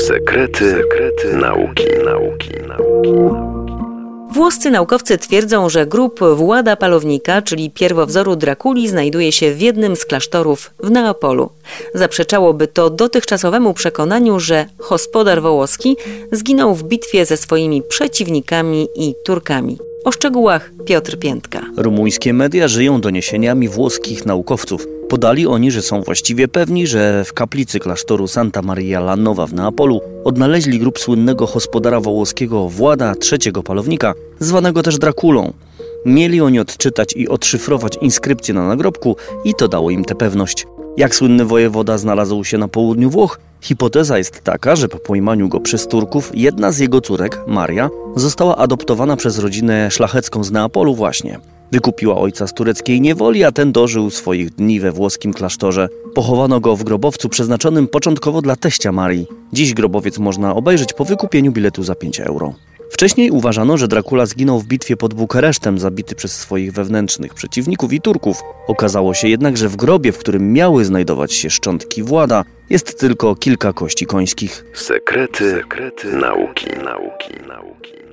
Sekrety nauki. Włoscy naukowcy twierdzą, że grób Włada Palownika, czyli pierwowzoru Drakuli, znajduje się w jednym z klasztorów w Neapolu. Zaprzeczałoby to dotychczasowemu przekonaniu, że gospodar wołoski zginął w bitwie ze swoimi przeciwnikami i Turkami. O szczegółach Piotr Piętka. Rumuńskie media żyją doniesieniami włoskich naukowców. Podali oni, że są właściwie pewni, że w kaplicy klasztoru Santa Maria la Nova w Neapolu odnaleźli grób słynnego gospodara wołoskiego Włada III Palownika, zwanego też Drakulą. Mieli oni odczytać i odszyfrować inskrypcję na nagrobku i to dało im tę pewność. Jak słynny wojewoda znalazł się na południu Włoch? Hipoteza jest taka, że po pojmaniu go przez Turków jedna z jego córek, Maria, została adoptowana przez rodzinę szlachecką z Neapolu właśnie. Wykupiła ojca z tureckiej niewoli, a ten dożył swoich dni we włoskim klasztorze. Pochowano go w grobowcu przeznaczonym początkowo dla teścia Marii. Dziś grobowiec można obejrzeć po wykupieniu biletu za 5 euro. Wcześniej uważano, że Dracula zginął w bitwie pod Bukaresztem, zabity przez swoich wewnętrznych przeciwników i Turków. Okazało się jednak, że w grobie, w którym miały znajdować się szczątki Włada, jest tylko kilka kości końskich. Sekrety nauki.